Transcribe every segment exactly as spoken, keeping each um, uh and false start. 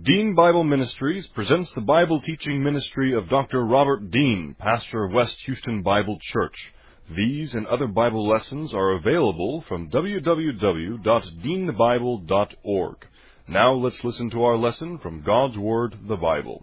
Dean Bible Ministries presents the Bible teaching ministry of Doctor Robert Dean, pastor of West Houston Bible Church. These and other Bible lessons are available from w w w dot dean bible dot org. Now let's listen to our lesson from God's Word, the Bible.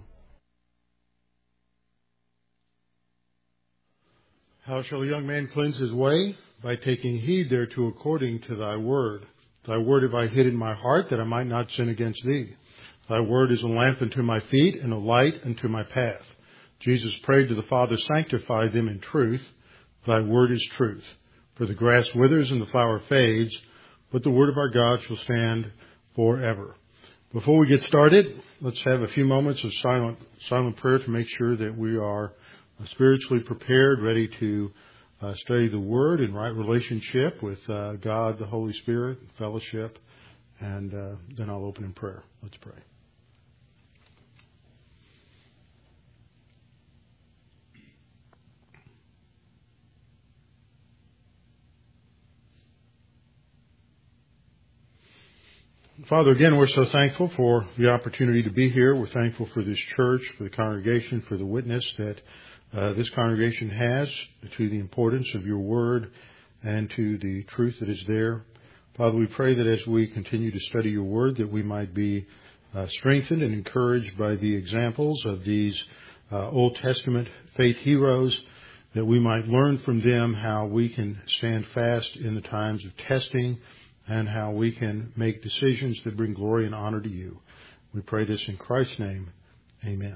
How shall a young man cleanse his way? By taking heed thereto according to thy word. Thy word have I hid in my heart, that I might not sin against thee. Thy word is a lamp unto my feet, and a light unto my path. Jesus prayed to the Father, sanctify them in truth. Thy word is truth. For the grass withers and the flower fades, but the word of our God shall stand forever. Before we get started, let's have a few moments of silent, silent prayer to make sure that we are spiritually prepared, ready to uh, study the Word in right relationship with uh, God, the Holy Spirit, fellowship, and uh, then I'll open in prayer. Let's pray. Father, again, we're so thankful for the opportunity to be here. We're thankful for this church, for the congregation, for the witness that uh, this congregation has to the importance of your word and to the truth that is there. Father, we pray that as we continue to study your word, that we might be uh, strengthened and encouraged by the examples of these uh, Old Testament faith heroes, that we might learn from them how we can stand fast in the times of testing, and how we can make decisions that bring glory and honor to you. We pray this in Christ's name. Amen.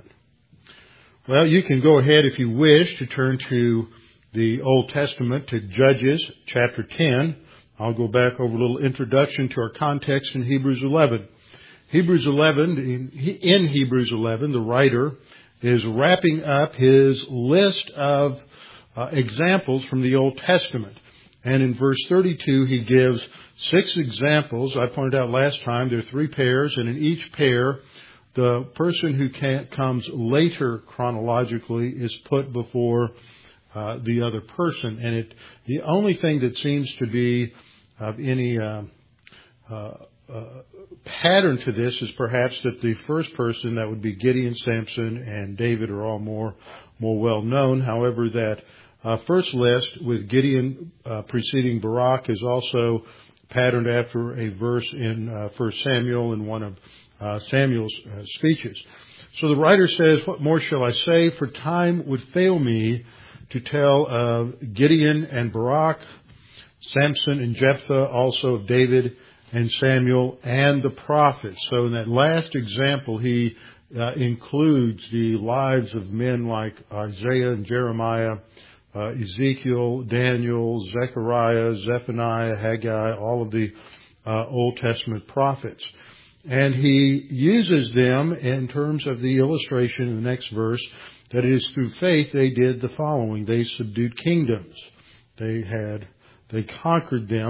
Well, you can go ahead, if you wish, to turn to the Old Testament, to Judges chapter ten. I'll go back over a little introduction to our context in Hebrews eleven. Hebrews eleven, in Hebrews eleven, the writer is wrapping up his list of uh, examples from the Old Testament. And in verse thirty-two, he gives six examples. I pointed out last time there are three pairs, and in each pair, the person who can, comes later chronologically is put before uh, the other person. And it the only thing that seems to be of any uh, uh, uh, pattern to this is perhaps that the first person, that would be Gideon, Samson, and David, are all more more well known. However, that Uh, first list with Gideon uh, preceding Barak is also patterned after a verse in uh, First Samuel in one of uh, Samuel's uh, speeches. So the writer says, what more shall I say? For time would fail me to tell of Gideon and Barak, Samson and Jephthah, also of David and Samuel and the prophets. So in that last example, he uh, includes the lives of men like Isaiah and Jeremiah, Uh, Ezekiel, Daniel, Zechariah, Zephaniah, Haggai, all of the uh, Old Testament prophets. And he uses them in terms of the illustration in the next verse, that it is through faith they did the following. They subdued kingdoms. They had, they conquered them,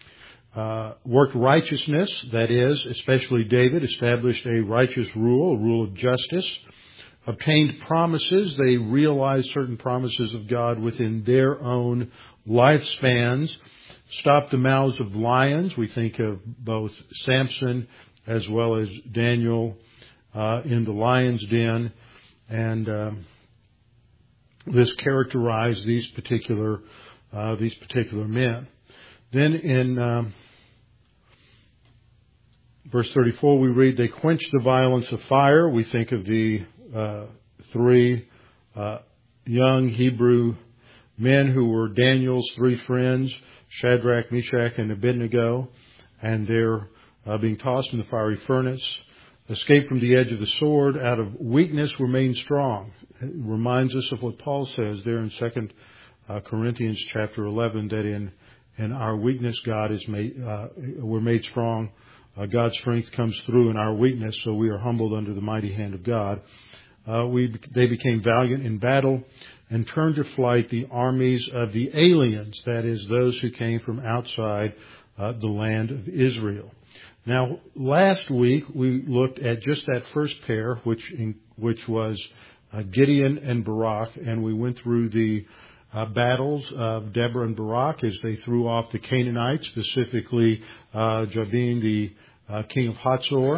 uh, worked righteousness, that is, especially David, established a righteous rule, a rule of justice. Obtained promises. They realized certain promises of God within their own lifespans. Stopped the mouths of lions. We think of both Samson as well as Daniel uh, in the lion's den. And um, this characterized these particular uh, these particular men. Then in um, verse thirty-four we read, they quenched the violence of fire. We think of the Uh, three uh, young Hebrew men who were Daniel's three friends, Shadrach, Meshach, and Abednego, and they're uh, being tossed in the fiery furnace. Escaped from the edge of the sword. Out of weakness remained strong. It reminds us of what Paul says there in Second uh, Corinthians chapter eleven, that in in our weakness God is made uh, we're made strong. Uh, God's strength comes through in our weakness, so we are humbled under the mighty hand of God. Uh, we, they became valiant in battle and turned to flight the armies of the aliens, that is, those who came from outside uh, the land of Israel. Now, last week we looked at just that first pair, which in, which was uh, Gideon and Barak, and we went through the uh, battles of Deborah and Barak as they threw off the Canaanites, specifically uh, Jabin, the uh, king of Hatzor,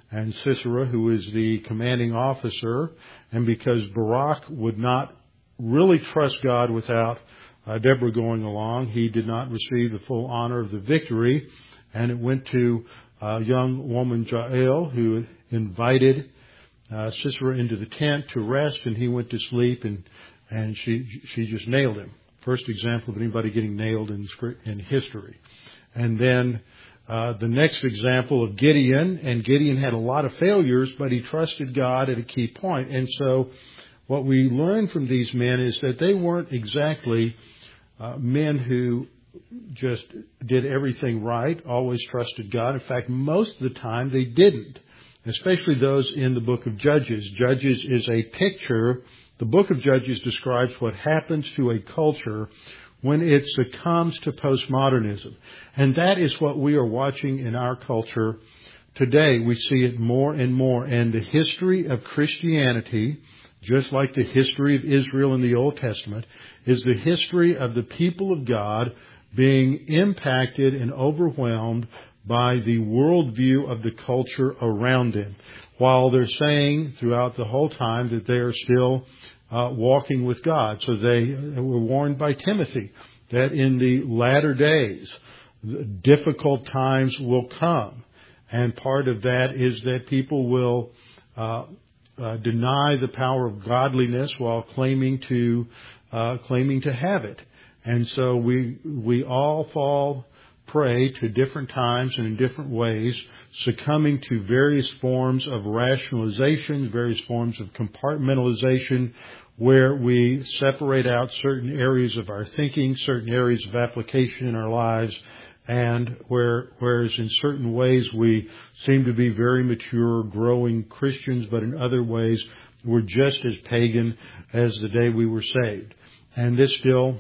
and Sisera, who is the commanding officer. And because Barak would not really trust God without uh, Deborah going along, he did not receive the full honor of the victory. And it went to a young woman, Jael, who invited uh, Sisera into the tent to rest, and he went to sleep, and, and she she just nailed him. First example of anybody getting nailed in, in history. And then uh, the next example of Gideon, and Gideon had a lot of failures, but he trusted God at a key point. And so what we learn from these men is that they weren't exactly uh, men who just did everything right, always trusted God. In fact, most of the time they didn't, especially those in the book of Judges. Judges is a picture. The book of Judges describes what happens to a culture when it succumbs to postmodernism. And that is what we are watching in our culture today. We see it more and more. And the history of Christianity, just like the history of Israel in the Old Testament, is the history of the people of God being impacted and overwhelmed by the worldview of the culture around them, while they're saying throughout the whole time that they are still uh, walking with God. So they were warned by Timothy that in the latter days, difficult times will come. And part of that is that people will uh, uh, deny the power of godliness while claiming to uh, claiming to have it. And so we we all fall prey to different times and in different ways, succumbing to various forms of rationalization, various forms of compartmentalization, where we separate out certain areas of our thinking, certain areas of application in our lives, and where whereas in certain ways we seem to be very mature, growing Christians, but in other ways we're just as pagan as the day we were saved. And this still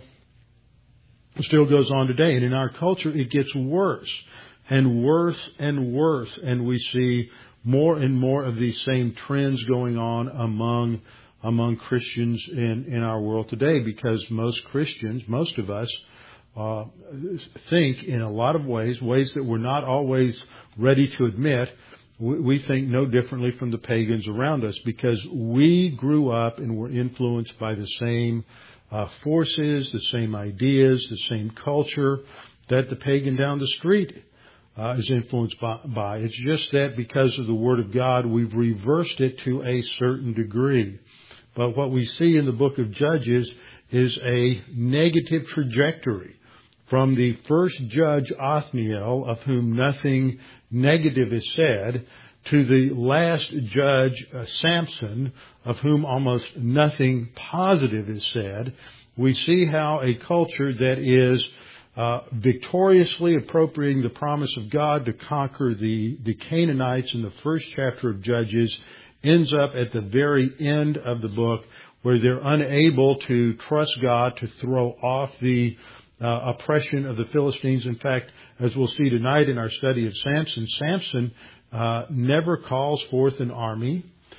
still goes on today. And in our culture, it gets worse and worse and worse. And we see more and more of these same trends going on among among Christians in, in our world today, because most Christians, most of us, uh, think in a lot of ways, ways that we're not always ready to admit, we, we think no differently from the pagans around us, because we grew up and were influenced by the same Uh, forces, the same ideas, the same culture that the pagan down the street uh, is influenced by, by. It's just that because of the Word of God, we've reversed it to a certain degree. But what we see in the book of Judges is a negative trajectory from the first judge, Othniel, of whom nothing negative is said, to the last judge, uh, Samson, of whom almost nothing positive is said. We see how a culture that is uh, victoriously appropriating the promise of God to conquer the, the Canaanites in the first chapter of Judges ends up at the very end of the book where they're unable to trust God to throw off the uh, oppression of the Philistines. In fact, as we'll see tonight in our study of Samson, Samson Uh, never calls forth an army.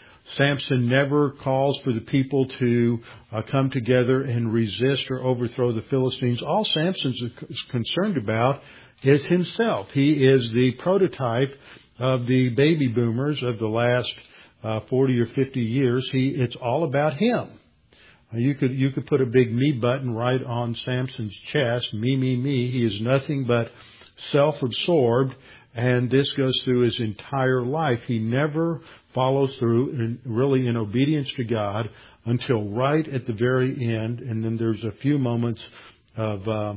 Samson never calls for the people to uh, come together and resist or overthrow the Philistines. All Samson is concerned about is himself. He is the prototype of the baby boomers of the last uh, forty or fifty years. He, it's all about him. Uh, you could you could put a big me button right on Samson's chest. Me, me, me. He is nothing but self-absorbed. And this goes through his entire life. He never follows through in, really in obedience to God until right at the very end. And then there's a few moments of uh,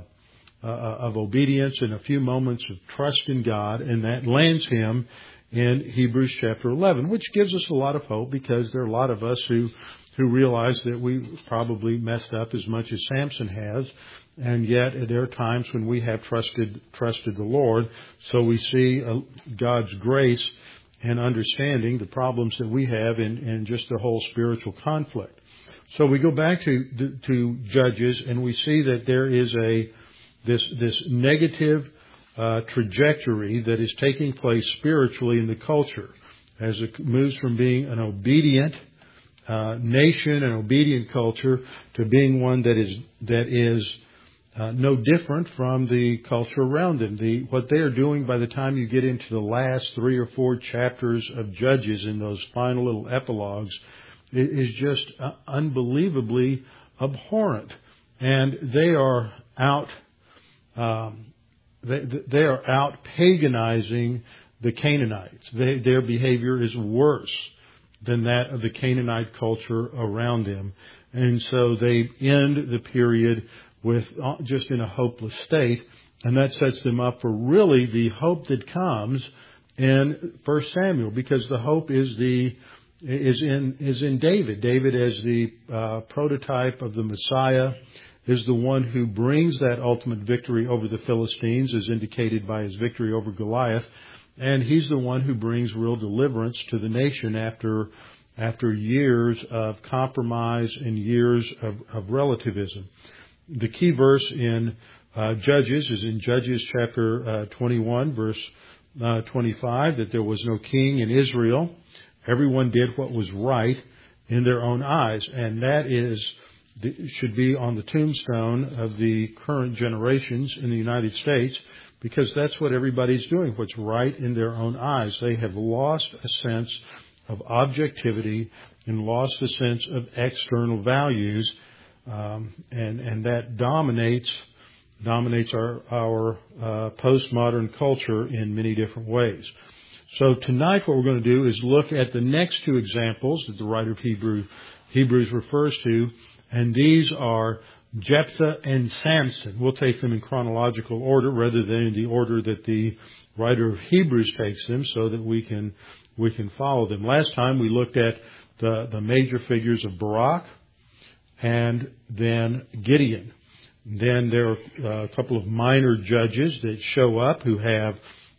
uh, of obedience and a few moments of trust in God. And that lands him in Hebrews chapter eleven, which gives us a lot of hope, because there are a lot of us who, who realize that we probably messed up as much as Samson has. And yet there are times when we have trusted trusted the Lord. So we see uh, God's grace and understanding the problems that we have in, in just the whole spiritual conflict. So we go back to to Judges, and we see that there is a this this negative uh, trajectory that is taking place spiritually in the culture as it moves from being an obedient uh, nation, an obedient culture, to being one that is that is uh, no different from the culture around them. The, what they are doing by the time you get into the last three or four chapters of Judges in those final little epilogues is just uh, unbelievably abhorrent. And they are out, um, they, they are out paganizing the Canaanites. They, their behavior is worse than that of the Canaanite culture around them. And so they end the period with just in a hopeless state, and that sets them up for really the hope that comes in First Samuel, because the hope is the is in is in David. David as the uh, prototype of the Messiah is the one who brings that ultimate victory over the Philistines, as indicated by his victory over Goliath, and he's the one who brings real deliverance to the nation after after years of compromise and years of, of relativism. The key verse in uh, Judges is in Judges chapter uh, twenty-one, verse uh, twenty-five, that there was no king in Israel. Everyone did what was right in their own eyes. And that is should be on the tombstone of the current generations in the United States, because that's what everybody's doing, what's right in their own eyes. They have lost a sense of objectivity and lost a sense of external values. Um, and, and that dominates, dominates our, our, uh, postmodern culture in many different ways. So tonight what we're going to do is look at the next two examples that the writer of Hebrew, Hebrews refers to, and these are Jephthah and Samson. We'll take them in chronological order rather than in the order that the writer of Hebrews takes them, so that we can, we can follow them. Last time we looked at the, the major figures of Barak, and then Gideon. Then there are uh, a couple of minor judges that show up who have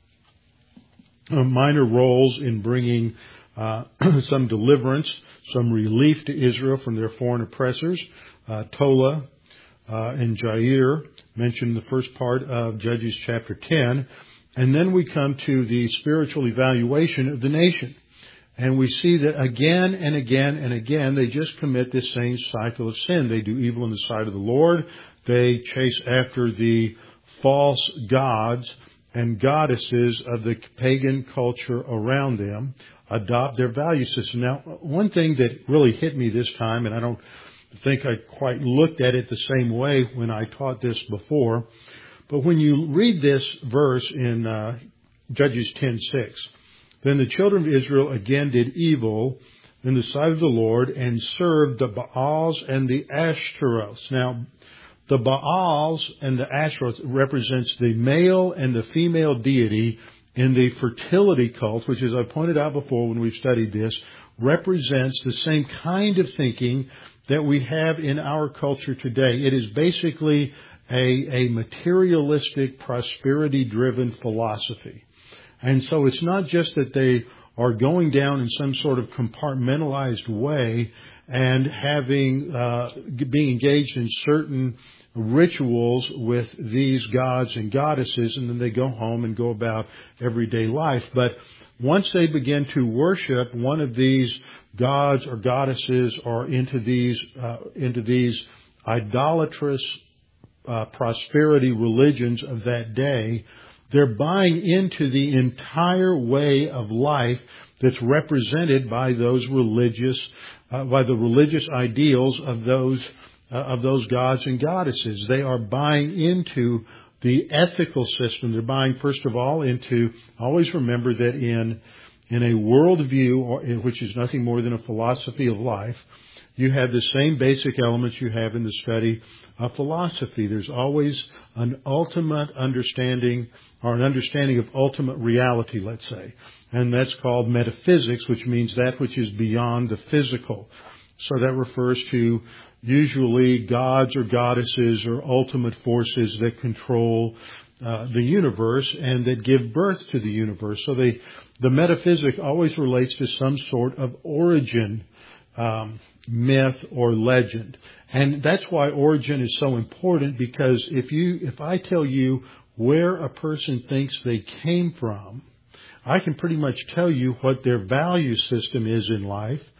uh, minor roles in bringing uh, some deliverance, some relief to Israel from their foreign oppressors. Uh, Tola uh, and Jair mentioned the first part of Judges chapter ten. And then we come to the spiritual evaluation of the nation. And we see that again and again and again, they just commit this same cycle of sin. They do evil in the sight of the Lord. They chase after the false gods and goddesses of the pagan culture around them, adopt their value system. Now, one thing that really hit me this time, and I don't think I quite looked at it the same way when I taught this before, but when you read this verse in uh, Judges ten six, then the children of Israel again did evil in the sight of the Lord and served the Baals and the Ashtaroths. Now, the Baals and the Ashtaroths represents the male and the female deity in the fertility cult, which, as I pointed out before when we've studied this, represents the same kind of thinking that we have in our culture today. It is basically a, a materialistic, prosperity-driven philosophy. And so it's not just that they are going down in some sort of compartmentalized way and having, uh, being engaged in certain rituals with these gods and goddesses, and then they go home and go about everyday life. But once they begin to worship one of these gods or goddesses, or into these, uh, into these idolatrous, uh, prosperity religions of that day, they're buying into the entire way of life that's represented by those religious, uh, by the religious ideals of those, uh, of those gods and goddesses. They are buying into the ethical system. They're buying, first of all, into, always remember that in, in a worldview, or, which is nothing more than a philosophy of life, you have the same basic elements you have in the study of philosophy. There's always an ultimate understanding, or an understanding of ultimate reality, let's say. And that's called metaphysics, which means that which is beyond the physical. So that refers to usually gods or goddesses or ultimate forces that control uh, the universe and that give birth to the universe. So they, the metaphysic always relates to some sort of origin um myth or legend. And that's why origin is so important, because if you, if I tell you where a person thinks they came from, I can pretty much tell you what their value system is in life,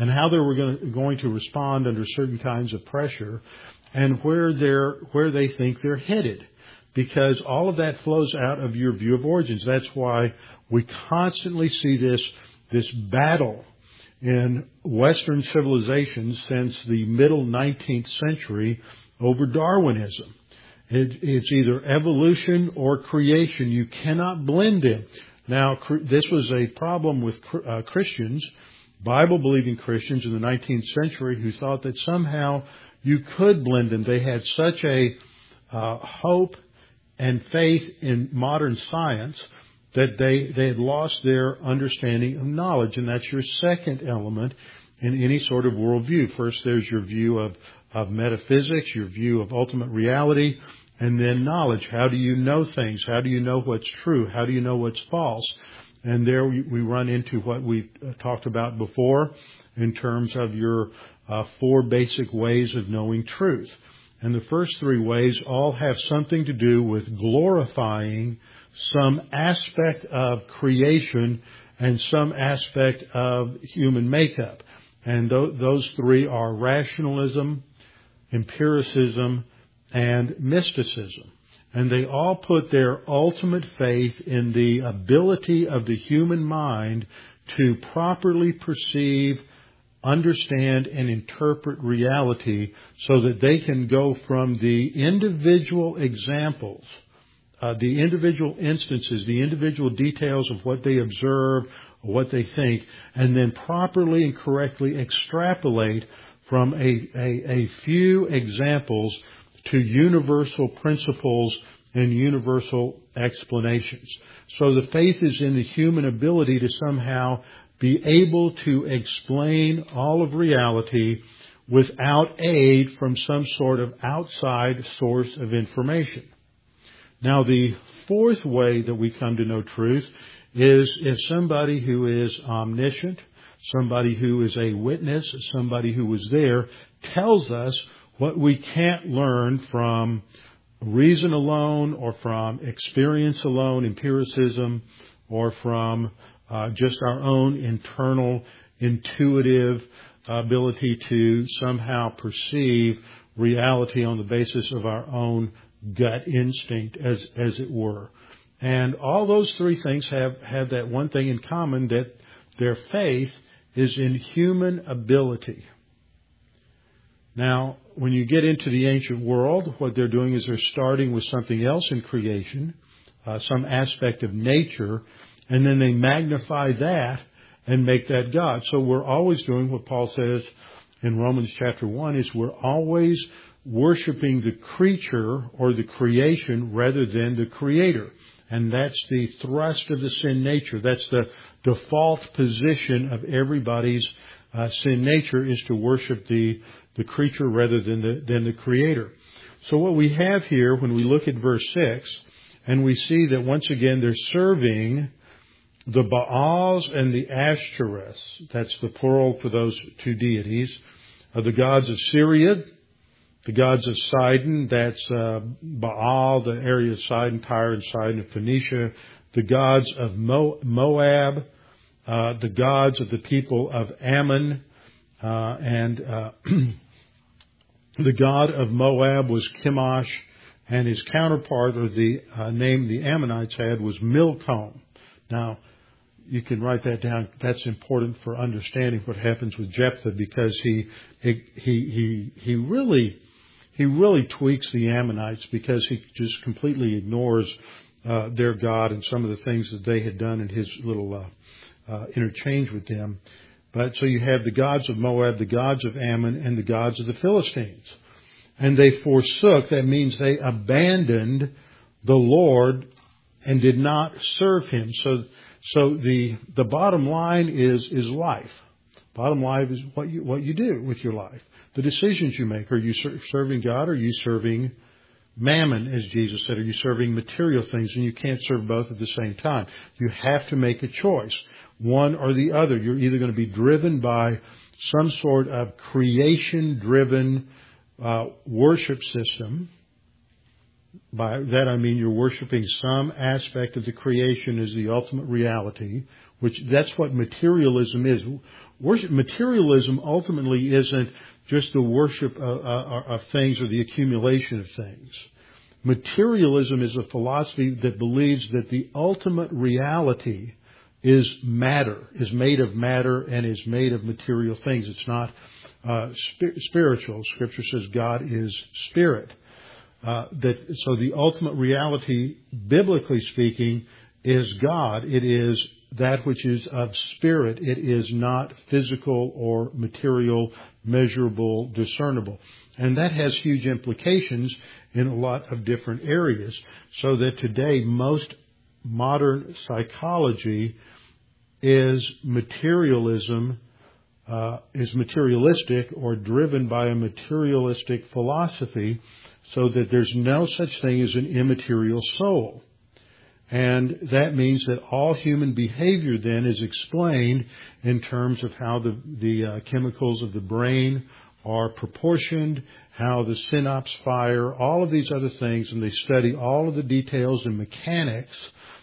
and how they were going to, going to respond under certain kinds of pressure, and where they're where they think they're headed, because all of that flows out of your view of origins. That's why we constantly see this this battle in Western civilizations since the middle nineteenth century over Darwinism. It, it's either evolution or creation. You cannot blend them. Now, this was a problem with uh, Christians, Bible-believing Christians in the nineteenth century, who thought that somehow you could blend them. They had such a uh, hope and faith in modern science that they, they had lost their understanding of knowledge. And that's your second element in any sort of worldview. First, there's your view of, of metaphysics, your view of ultimate reality, and then knowledge. How do you know things? How do you know what's true? How do you know what's false? And there we, we run into what we talked about before in terms of your uh, four basic ways of knowing truth. And the first three ways all have something to do with glorifying some aspect of creation and some aspect of human makeup. And th- those three are rationalism, empiricism, and mysticism. And they all put their ultimate faith in the ability of the human mind to properly perceive, understand, and interpret reality so that they can go from the individual examples, uh, the individual instances, the individual details of what they observe, or what they think, and then properly and correctly extrapolate from a, a, a few examples to universal principles and universal explanations. So the faith is in the human ability to somehow be able to explain all of reality without aid from some sort of outside source of information. Now, the fourth way that we come to know truth is if somebody who is omniscient, somebody who is a witness, somebody who was there, tells us what we can't learn from reason alone or from experience alone, empiricism, or from uh, just our own internal intuitive ability to somehow perceive reality on the basis of our own gut instinct, as as it were. And all those three things have, have that one thing in common, that their faith is in human ability. Now, when you get into the ancient world, what they're doing is they're starting with something else in creation, uh, some aspect of nature, and then they magnify that and make that God. So we're always doing what Paul says in Romans chapter one, is we're always worshiping the creature or the creation rather than the creator. And that's the thrust of the sin nature. That's the default position of everybody's uh, sin nature, is to worship the the creature rather than the than the creator. So what we have here, when we look at verse six, and we see that once again they're serving the Baals and the Ashtoreths. That's the plural for those two deities. Uh, the gods of Syria, the gods of Sidon, that's uh, Baal, the area of Sidon, Tyre and Sidon of Phoenicia. The gods of Mo- Moab, uh, the gods of the people of Ammon, uh, and uh, the god of Moab was Chemosh, and his counterpart, or the uh, name the Ammonites had, was Milcom. Now, you can write that down. That's important for understanding what happens with Jephthah, because he he he he really he really tweaks the Ammonites, because he just completely ignores uh, their God and some of the things that they had done in his little uh, uh, interchange with them. But so you have the gods of Moab, the gods of Ammon, and the gods of the Philistines. And they forsook, that means they abandoned the Lord and did not serve him. So so the the bottom line is is life. Bottom line is what you what you do with your life. The decisions you make. Are you ser- serving God, or are you serving mammon, as Jesus said? Are you serving material things? And you can't serve both at the same time. You have to make a choice, one or the other. You're either going to be driven by some sort of creation-driven uh, worship system. By that I mean you're worshiping some aspect of the creation as the ultimate reality, which that's what materialism is. worship materialism ultimately isn't just the worship of, of, of things or the accumulation of things. Materialism is a philosophy that believes that the ultimate reality is matter, is made of matter and is made of material things. It's not uh, sp- spiritual. Scripture says God is spirit. Uh, that so the ultimate reality, biblically speaking, is God. It is that which is of spirit. It is not physical or material, measurable, discernible. And that has huge implications in a lot of different areas. So that today most modern psychology is materialism, uh, is materialistic or driven by a materialistic philosophy, so that there's no such thing as an immaterial soul. And that means that all human behavior then is explained in terms of how the, the uh, chemicals of the brain are proportioned, how the synapses fire, all of these other things, and they study all of the details and mechanics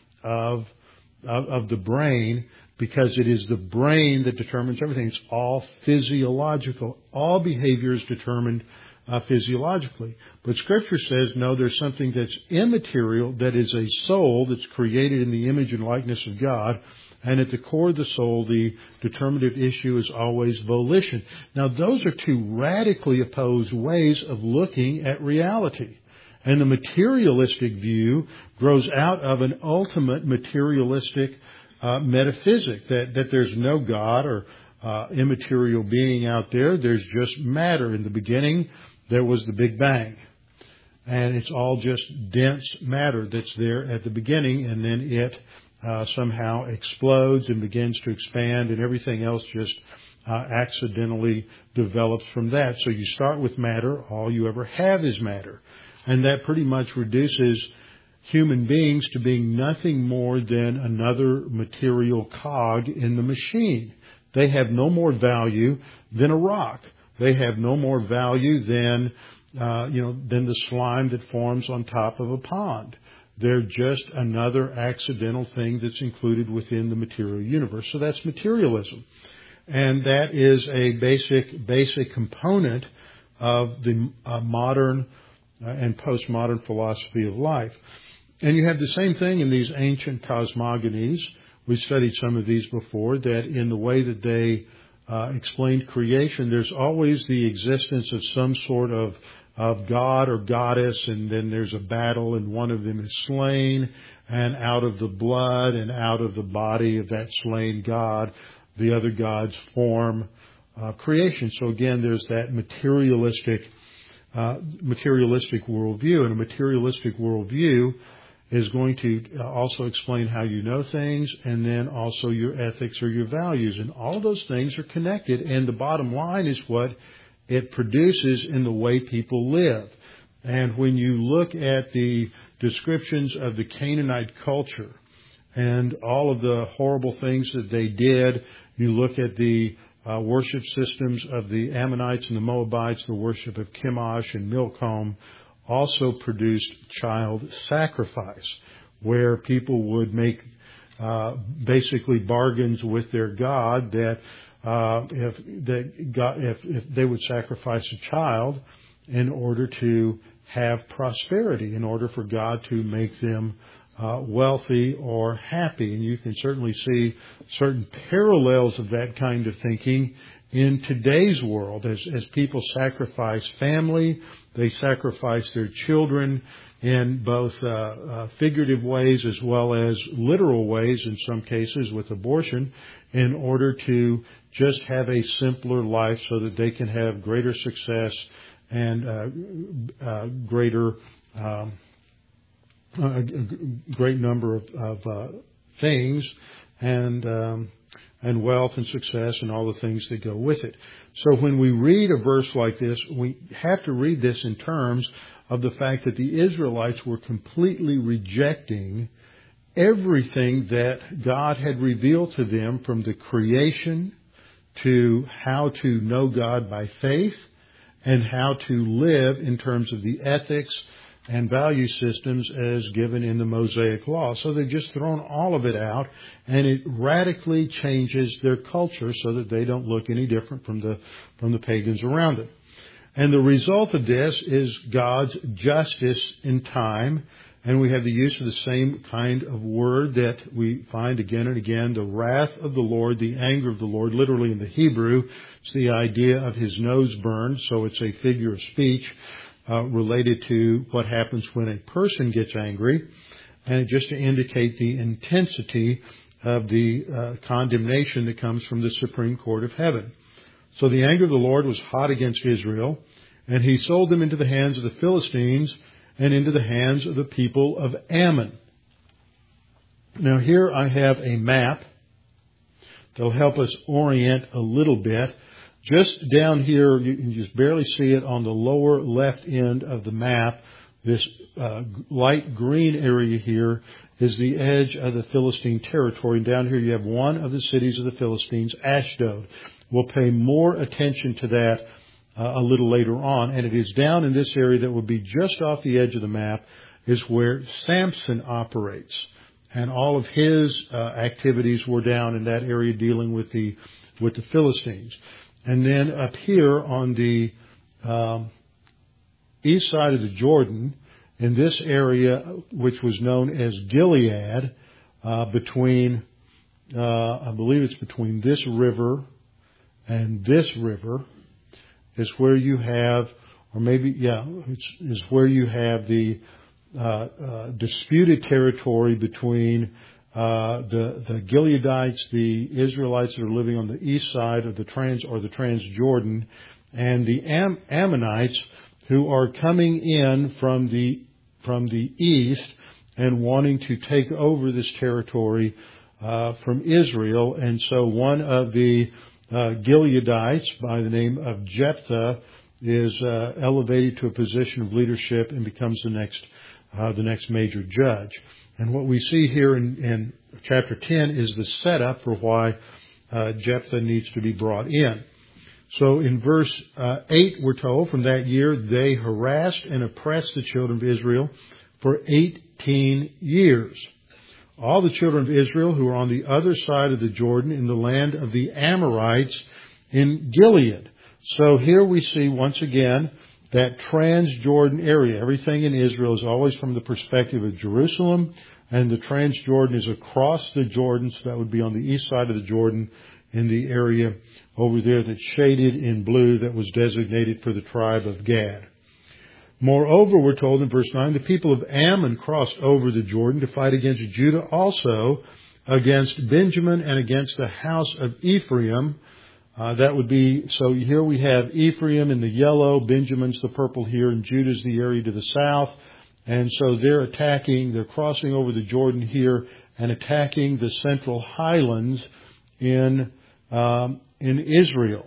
of, of, of the brain, because it is the brain that determines everything. It's all physiological. All behavior is determined Uh, physiologically. But Scripture says, no, there's something that's immaterial, that is a soul that's created in the image and likeness of God. And at the core of the soul, the determinative issue is always volition. Now, those are two radically opposed ways of looking at reality. And the materialistic view grows out of an ultimate materialistic uh, metaphysic, that, that there's no God or uh, immaterial being out there. There's just matter. In the beginning, there was the Big Bang. And it's all just dense matter that's there at the beginning, and then it uh, somehow explodes and begins to expand, and everything else just uh, accidentally develops from that. So you start with matter. All you ever have is matter. And that pretty much reduces human beings to being nothing more than another material cog in the machine. They have no more value than a rock. They have no more value than, uh, you know, than the slime that forms on top of a pond. They're just another accidental thing that's included within the material universe. So that's materialism. And that is a basic, basic component of the uh, modern uh, and postmodern philosophy of life. And you have the same thing in these ancient cosmogonies. We studied some of these before, that in the way that they uh, explained creation, there's always the existence of some sort of, of god or goddess, and then there's a battle, and one of them is slain, and out of the blood and out of the body of that slain god, the other gods form uh, creation. So again, there's that materialistic, uh, materialistic worldview, and a materialistic worldview is going to also explain how you know things, and then also your ethics or your values. And all of those things are connected, and the bottom line is what it produces in the way people live. And when you look at the descriptions of the Canaanite culture and all of the horrible things that they did, you look at the uh, worship systems of the Ammonites and the Moabites, the worship of Chemosh and Milcom, also produced child sacrifice, where people would make uh, basically bargains with their God that uh, if that God, if, if they would sacrifice a child in order to have prosperity, in order for God to make them uh, wealthy or happy. And you can certainly see certain parallels of that kind of thinking in today's world, as, as people sacrifice family, they sacrifice their children in both uh, uh, figurative ways as well as literal ways, in some cases with abortion, in order to just have a simpler life so that they can have greater success and uh, uh, greater, um, a great number of, of uh, things, and um, and wealth and success and all the things that go with it. So when we read a verse like this, we have to read this in terms of the fact that the Israelites were completely rejecting everything that God had revealed to them, from the creation to how to know God by faith and how to live in terms of the ethics and value systems as given in the Mosaic Law. So they've just thrown all of it out, and it radically changes their culture so that they don't look any different from the from the pagans around them. And the result of this is God's justice in time, and we have the use of the same kind of word that we find again and again, the wrath of the Lord, the anger of the Lord. Literally in the Hebrew, it's the idea of his nose burned, so it's a figure of speech uh, related to what happens when a person gets angry, and just to indicate the intensity of the uh, condemnation that comes from the Supreme Court of Heaven. So the anger of the Lord was hot against Israel, and he sold them into the hands of the Philistines and into the hands of the people of Ammon. Now here I have a map that will help us orient a little bit. Just down here, you can just barely see it on the lower left end of the map. This uh, light green area here is the edge of the Philistine territory. And down here you have one of the cities of the Philistines, Ashdod. We'll pay more attention to that uh, a little later on. And it is down in this area that will be just off the edge of the map is where Samson operates. And all of his uh, activities were down in that area dealing with the with the Philistines. And then up here on the um, east side of the Jordan, in this area, which was known as Gilead, uh, between, uh, I believe it's between this river and this river, is where you have, or maybe, yeah, it's, is where you have the uh, uh, disputed territory between uh, the the Gileadites, the Israelites that are living on the east side of the trans or the Transjordan, and the Am- Ammonites who are coming in from the from the east and wanting to take over this territory uh, from Israel. And so one of the uh, Gileadites by the name of Jephthah is uh, elevated to a position of leadership and becomes the next uh, the next major judge. And what we see here in, in chapter ten is the setup for why uh, Jephthah needs to be brought in. So in verse uh, eight, we're told, from that year they harassed and oppressed the children of Israel for eighteen years. All the children of Israel who are on the other side of the Jordan in the land of the Amorites in Gilead. So here we see once again that Transjordan area. Everything in Israel is always from the perspective of Jerusalem, and the Transjordan is across the Jordan, so that would be on the east side of the Jordan in the area over there that's shaded in blue that was designated for the tribe of Gad. Moreover, we're told in verse nine, the people of Ammon crossed over the Jordan to fight against Judah, also against Benjamin and against the house of Ephraim. Uh, that would be, so here we have Ephraim in the yellow, Benjamin's the purple here, and Judah's the area to the south. And so they're attacking, they're crossing over the Jordan here and attacking the central highlands in um, in Israel.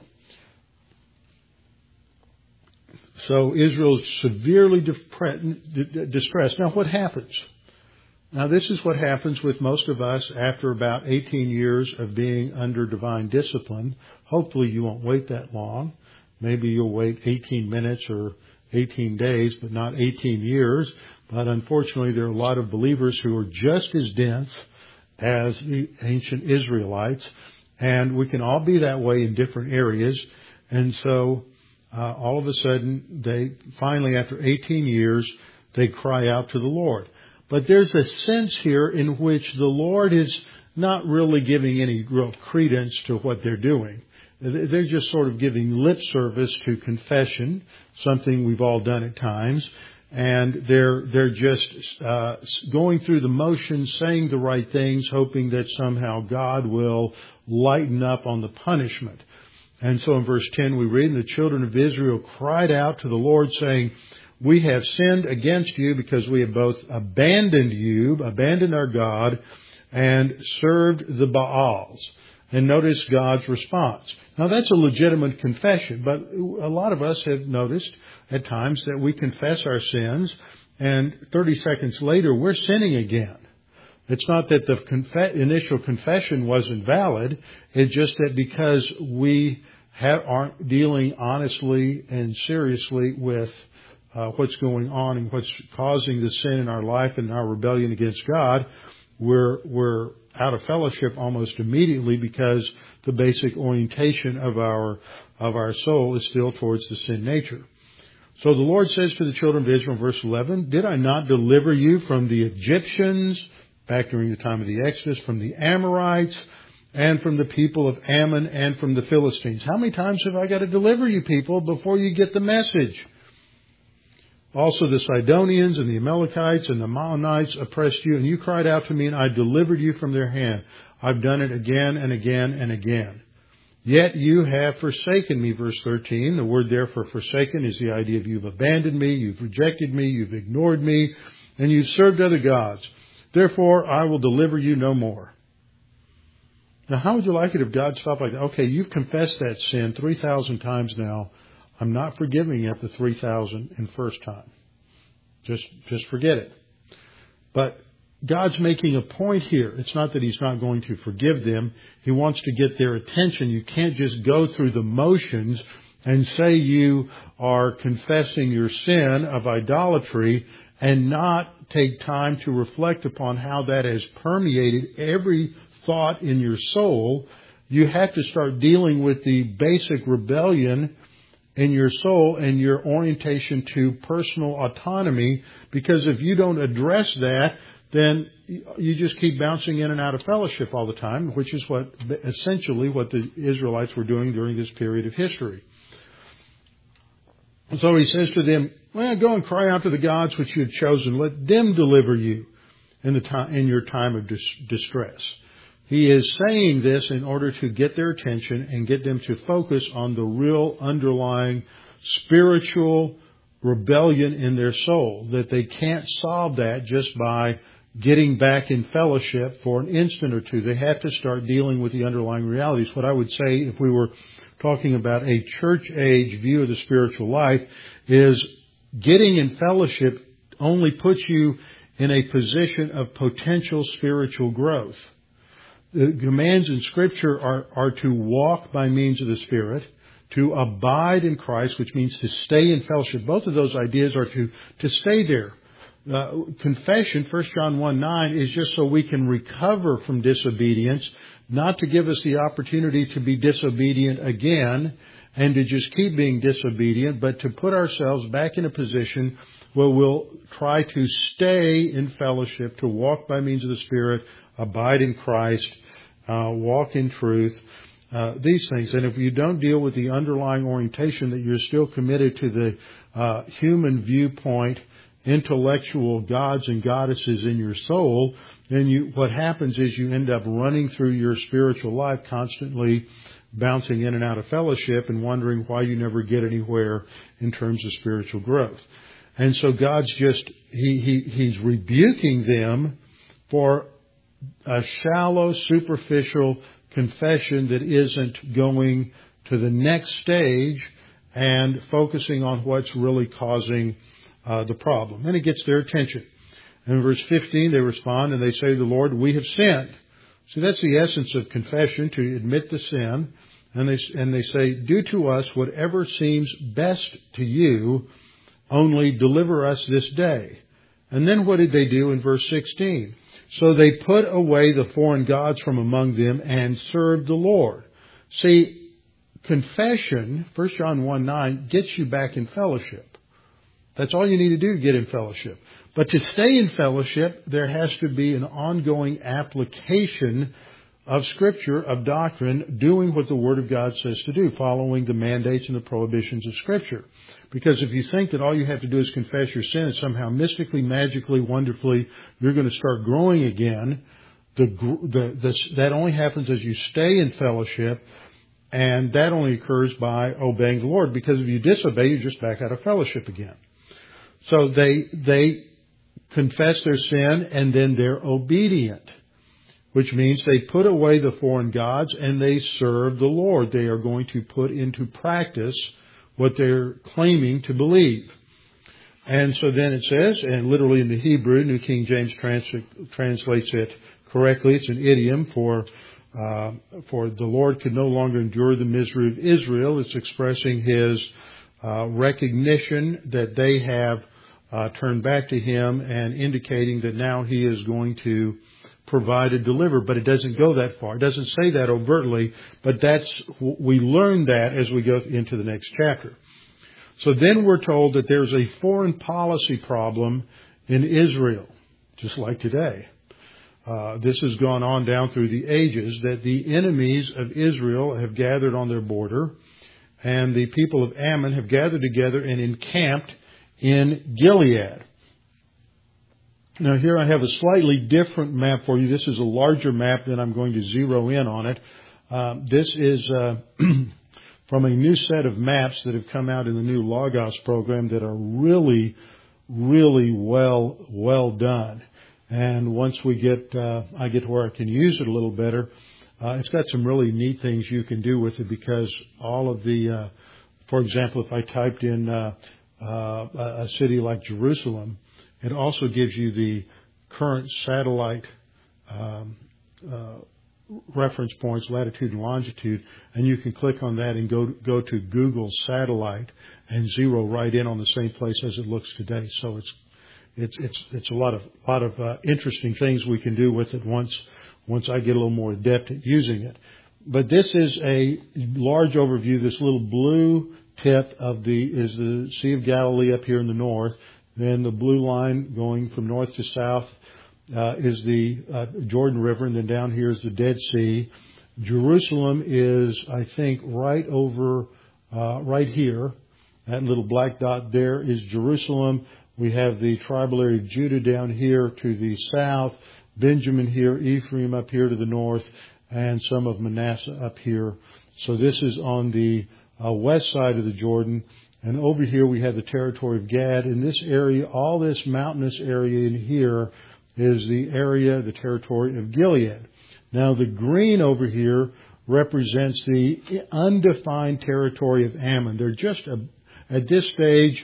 So Israel is severely depre- distressed. Now what happens? Now this is what happens with most of us after about eighteen years of being under divine discipline. Hopefully you won't wait that long. Maybe you'll wait eighteen minutes or eighteen days, but not eighteen years. But unfortunately there are a lot of believers who are just as dense as the ancient Israelites. And we can all be that way in different areas. And so uh, all of a sudden, they finally, after eighteen years, they cry out to the Lord. But there's a sense here in which the Lord is not really giving any real credence to what they're doing. They're just sort of giving lip service to confession, something we've all done at times. And they're they're just uh, going through the motions, saying the right things, hoping that somehow God will lighten up on the punishment. And so in verse ten we read, and the children of Israel cried out to the Lord, saying, we have sinned against you because we have both abandoned you, abandoned our God, and served the Baals. And notice God's response. Now that's a legitimate confession, but a lot of us have noticed at times that we confess our sins, and thirty seconds later we're sinning again. It's not that the conf- initial confession wasn't valid. It's just that because we have, aren't dealing honestly and seriously with uh, what's going on and what's causing the sin in our life and our rebellion against God, we're, we're out of fellowship almost immediately because the basic orientation of our, of our soul is still towards the sin nature. So the Lord says to the children of Israel in verse eleven, did I not deliver you from the Egyptians back during the time of the Exodus, from the Amorites, and from the people of Ammon, and from the Philistines? How many times have I got to deliver you people before you get the message? Also the Sidonians and the Amalekites and the Maonites oppressed you, and you cried out to me, and I delivered you from their hand. I've done it again and again and again. Yet you have forsaken me, verse thirteen. The word there for forsaken is the idea of you've abandoned me, you've rejected me, you've ignored me, and you've served other gods. Therefore, I will deliver you no more. Now, how would you like it if God stopped like that? Okay, you've confessed that sin three thousand times now. I'm not forgiving you at the three thousand and first time. Just, just forget it. But God's making a point here. It's not that He's not going to forgive them. He wants to get their attention. You can't just go through the motions and say you are confessing your sin of idolatry and not take time to reflect upon how that has permeated every thought in your soul. You have to start dealing with the basic rebellion in your soul and your orientation to personal autonomy, because if you don't address that, then you just keep bouncing in and out of fellowship all the time, which is what essentially what the Israelites were doing during this period of history. So he says to them, well, go and cry out to the gods which you have chosen. Let them deliver you in the time, in your time of dis- distress. He is saying this in order to get their attention and get them to focus on the real underlying spiritual rebellion in their soul, that they can't solve that just by getting back in fellowship for an instant or two. They have to start dealing with the underlying realities. What I would say, if we were talking about a church age view of the spiritual life, is getting in fellowship only puts you in a position of potential spiritual growth. The commands in Scripture are, are to walk by means of the Spirit, to abide in Christ, which means to stay in fellowship. Both of those ideas are to, to stay there. Uh, confession, First John one nine, is just so we can recover from disobedience, not to give us the opportunity to be disobedient again and to just keep being disobedient, but to put ourselves back in a position where we'll try to stay in fellowship, to walk by means of the Spirit, abide in Christ, uh, walk in truth, uh, these things. And if you don't deal with the underlying orientation that you're still committed to the uh, human viewpoint, intellectual gods and goddesses in your soul, then you, what happens is you end up running through your spiritual life constantly bouncing in and out of fellowship and wondering why you never get anywhere in terms of spiritual growth. And so God's just, he, he, He's rebuking them for a shallow, superficial confession that isn't going to the next stage and focusing on what's really causing uh, the problem. And it gets their attention. And in verse fifteen, they respond and they say to the Lord, we have sinned. So that's the essence of confession, to admit the sin. And they, and they say, do to us whatever seems best to you, only deliver us this day. And then what did they do in verse sixteen? So they put away the foreign gods from among them and served the Lord. See, confession, First John one nine, gets you back in fellowship. That's all you need to do to get in fellowship. But to stay in fellowship, there has to be an ongoing application of Scripture, of doctrine, doing what the Word of God says to do, following the mandates and the prohibitions of Scripture. Because if you think that all you have to do is confess your sin and somehow mystically, magically, wonderfully, you're going to start growing again, the, the, the, that only happens as you stay in fellowship, and that only occurs by obeying the Lord. Because if you disobey, you're just back out of fellowship again. So they they confess their sin and then they're obedient, which means they put away the foreign gods and they serve the Lord. They are going to put into practice what they're claiming to believe. And so then it says, and literally in the Hebrew, New King James trans- translates it correctly. It's an idiom for uh, for the Lord could no longer endure the misery of Israel. It's expressing His uh, recognition that they have uh, turned back to Him and indicating that now He is going to provide and deliver. But it doesn't go that far. It doesn't say that overtly, but that's, we learn that as we go into the next chapter. So then we're told that there's a foreign policy problem in Israel, just like today. Uh, this has gone on down through the ages, that the enemies of Israel have gathered on their border, and the people of Ammon have gathered together and encamped in Gilead. Now here I have a slightly different map for you. This is a larger map than I'm going to zero in on it. Uh, this is uh, from a new set of maps that have come out in the new Logos program that are really, really well, well done. And once we get, uh, I get where I can use it a little better, uh, it's got some really neat things you can do with it, because all of the, uh, for example, if I typed in uh, uh, a city like Jerusalem, it also gives you the current satellite um, uh, reference points, latitude and longitude, and you can click on that and go go to Google Satellite and zero right in on the same place as it looks today. So it's It's it's it's a lot of lot of uh, interesting things we can do with it once once I get a little more adept at using it. But this is a large overview. This little blue tip of the is the Sea of Galilee up here in the north. Then the blue line going from north to south uh, is the uh, Jordan River, and then down here is the Dead Sea. Jerusalem is, I think, right over uh, right here. That little black dot there is Jerusalem. We have the tribal area of Judah down here to the south, Benjamin here, Ephraim up here to the north, and some of Manasseh up here. So this is on the uh, west side of the Jordan. And over here we have the territory of Gad. In this area, all this mountainous area in here is the area, the territory of Gilead. Now the green over here represents the undefined territory of Ammon. They're just, a, at this stage,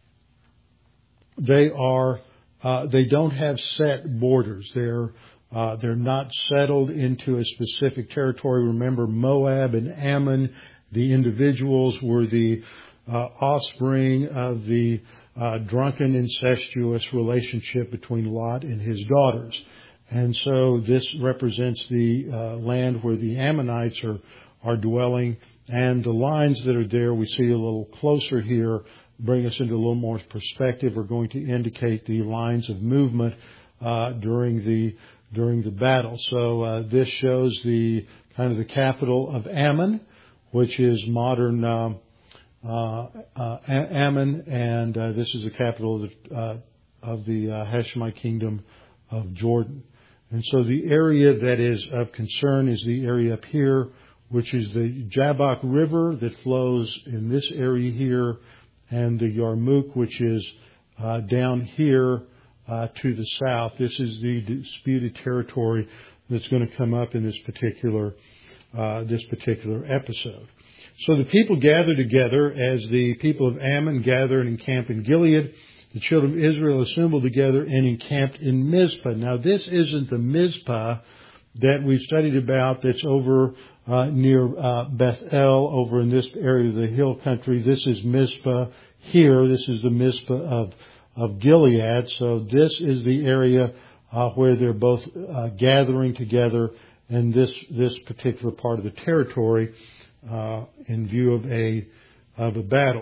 They are, uh, they don't have set borders. They're, uh, they're not settled into a specific territory. Remember, Moab and Ammon, the individuals, were the uh, offspring of the uh, drunken, incestuous relationship between Lot and his daughters. And so this represents the uh, land where the Ammonites are, are dwelling. And the lines that are there, we see a little closer here, bring us into a little more perspective. We're going to indicate the lines of movement uh, during the during the battle. So uh, this shows the kind of the capital of Ammon, which is modern uh, uh, uh, Ammon, and uh, this is the capital of the, uh, of the uh, Hashemite kingdom of Jordan. And so the area that is of concern is the area up here, which is the Jabbok River that flows in this area here, and the Yarmouk, which is uh, down here uh, to the south. This is the disputed territory that's going to come up in this particular uh, this particular episode. So the people gather together as the people of Ammon gather and encamp in Gilead. The children of Israel assembled together and encamped in Mizpah. Now this isn't the Mizpah that we've studied about that's over uh, near uh, Bethel, over in this area of the hill country. This is Mizpah here. This is the Mizpah of, of Gilead. So this is the area uh, where they're both uh, gathering together in this, this particular part of the territory uh, in view of a, of a battle.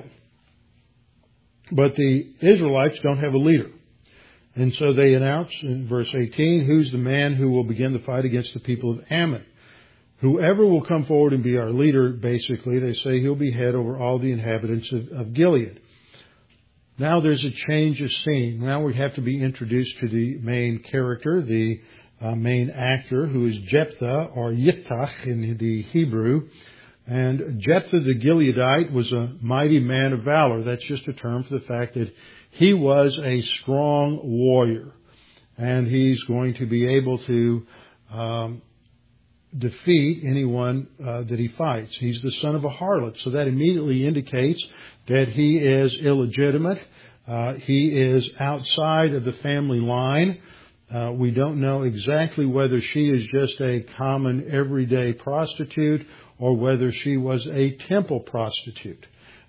But the Israelites don't have a leader. And so they announce in verse eighteen, who's the man who will begin the fight against the people of Ammon? Whoever will come forward and be our leader, basically, they say he'll be head over all the inhabitants of, of Gilead. Now there's a change of scene. Now we have to be introduced to the main character, the uh, main actor, who is Jephthah, or Yiftach in the Hebrew. And Jephthah the Gileadite was a mighty man of valor. That's just a term for the fact that he was a strong warrior. And he's going to be able to um, defeat anyone uh, that he fights. He's the son of a harlot. So that immediately indicates that he is illegitimate. Uh, he is outside of the family line. Uh, we don't know exactly whether she is just a common everyday prostitute or whether she was a temple prostitute.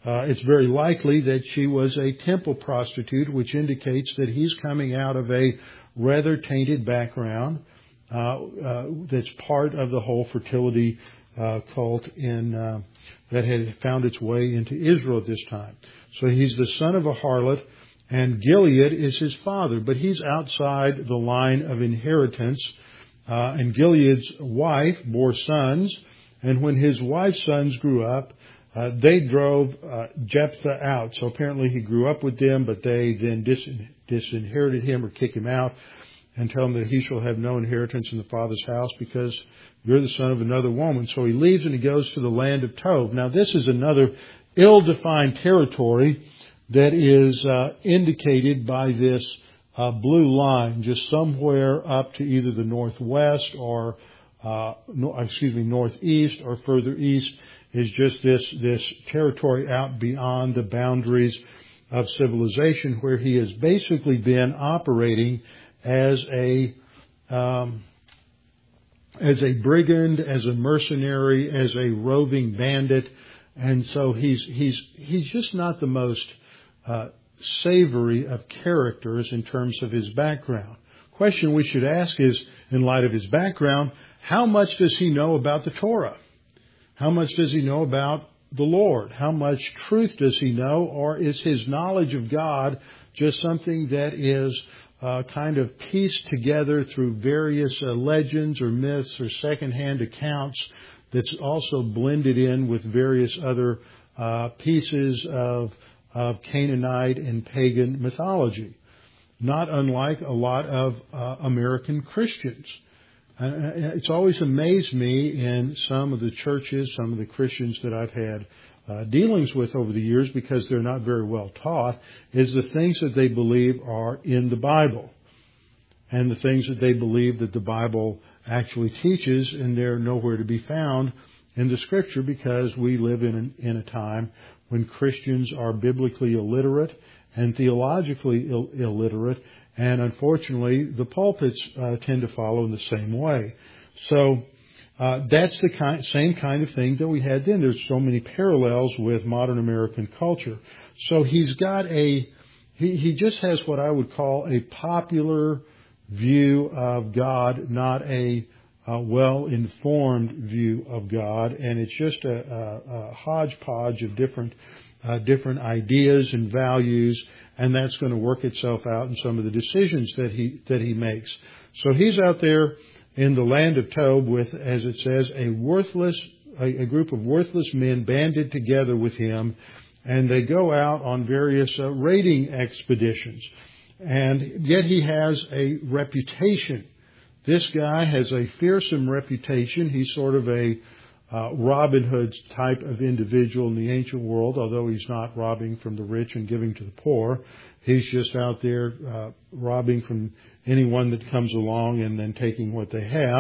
Uh, it's very likely that she was a temple prostitute, which indicates that he's coming out of a rather tainted background uh, uh, that's part of the whole fertility uh, cult in uh, that had found its way into Israel at this time. So he's the son of a harlot, and Gilead is his father, but he's outside the line of inheritance. Uh, and Gilead's wife bore sons, and when his wife's sons grew up, Uh, they drove uh, Jephthah out. So apparently he grew up with them, but they then dis- disinherited him or kick him out and tell him that he shall have no inheritance in the father's house because you're the son of another woman. So he leaves and he goes to the land of Tob. Now this is another ill-defined territory that is uh, indicated by this uh, blue line just somewhere up to either the northwest or, uh, no, excuse me, northeast or further east. Is just this, this territory out beyond the boundaries of civilization where he has basically been operating as a, um, as a brigand, as a mercenary, as a roving bandit. And so he's, he's, he's just not the most, uh, savory of characters in terms of his background. Question we should ask is, in light of his background, how much does he know about the Torah? How much does he know about the Lord? How much truth does he know? Or is his knowledge of God just something that is uh, kind of pieced together through various uh, legends or myths or secondhand accounts that's also blended in with various other uh, pieces of, of Canaanite and pagan mythology? Not unlike a lot of uh, American Christians. Uh, it's always amazed me in some of the churches, some of the Christians that I've had uh, dealings with over the years, because they're not very well taught, is the things that they believe are in the Bible and the things that they believe that the Bible actually teaches, and they're nowhere to be found in the Scripture, because we live in, an, in a time when Christians are biblically illiterate and theologically Ill- illiterate. And unfortunately, the pulpits uh, tend to follow in the same way. So uh, that's the kind, same kind of thing that we had then. There's so many parallels with modern American culture. So he's got a, he, he just has what I would call a popular view of God, not a, a well-informed view of God. And it's just a, a, a hodgepodge of different uh, different ideas and values. And that's going to work itself out in some of the decisions that he that he makes. So he's out there in the land of Tob with, as it says, a worthless, a, a group of worthless men banded together with him, and they go out on various uh, raiding expeditions. And yet he has a reputation. This guy has a fearsome reputation. He's sort of a Uh, Robin Hood type of individual in the ancient world, although he's not robbing from the rich and giving to the poor. He's just out there uh, robbing from anyone that comes along and then taking what they have.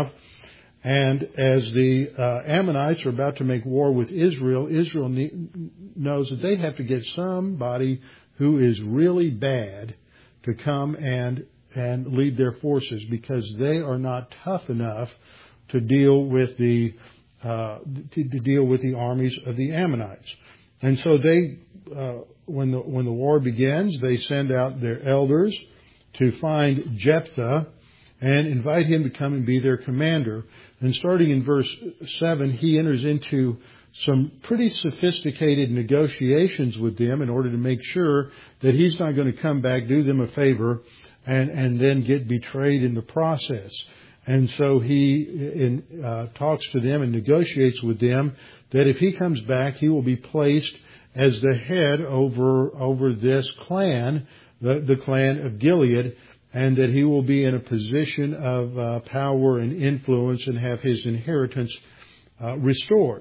And as the uh, Ammonites are about to make war with Israel, Israel ne- knows that they have to get somebody who is really bad to come and and lead their forces, because they are not tough enough to deal with the Uh, to, to deal with the armies of the Ammonites. And so they, uh, when the, when the war begins, they send out their elders to find Jephthah and invite him to come and be their commander. And starting in verse seven, he enters into some pretty sophisticated negotiations with them in order to make sure that he's not going to come back, do them a favor, and, and then get betrayed in the process. And so he in, uh, talks to them and negotiates with them that if he comes back, he will be placed as the head over over this clan, the, the clan of Gilead, and that he will be in a position of uh, power and influence and have his inheritance uh, restored.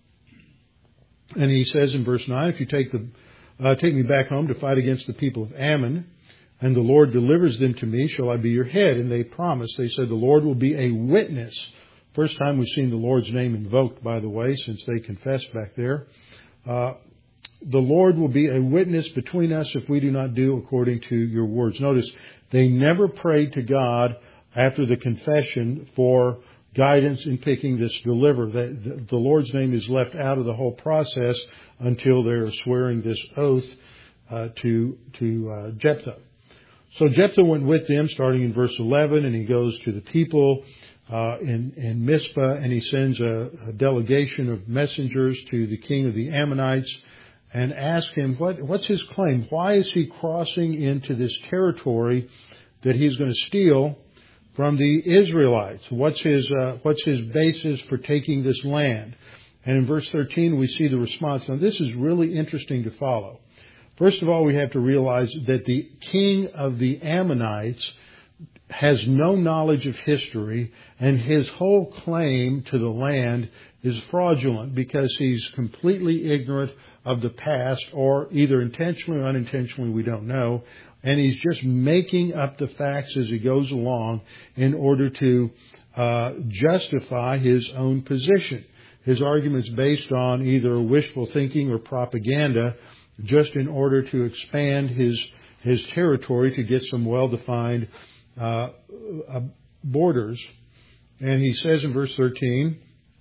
And he says in verse nine, if you take the uh, take me back home to fight against the people of Ammon, and the Lord delivers them to me, shall I be your head? And they promised. They said, the Lord will be a witness. First time we've seen the Lord's name invoked, by the way, since they confessed back there. Uh, the Lord will be a witness between us if we do not do according to your words. Notice, they never prayed to God after the confession for guidance in picking this deliverer. The, the Lord's name is left out of the whole process until they're swearing this oath uh, to to uh, Jephthah. So Jephthah went with them, starting in verse eleven, and he goes to the people uh, in, in Mizpah, and he sends a, a delegation of messengers to the king of the Ammonites and ask him, what, what's his claim? Why is he crossing into this territory that he's going to steal from the Israelites? What's his, uh, what's his basis for taking this land? And in verse thirteen, we see the response. Now, this is really interesting to follow. First of all, we have to realize that the king of the Ammonites has no knowledge of history, and his whole claim to the land is fraudulent because he's completely ignorant of the past, or either intentionally or unintentionally, we don't know. And he's just making up the facts as he goes along in order to uh, justify his own position. His argument's based on either wishful thinking or propaganda, just in order to expand his his territory to get some well-defined uh, uh, borders. And he says in verse thirteen,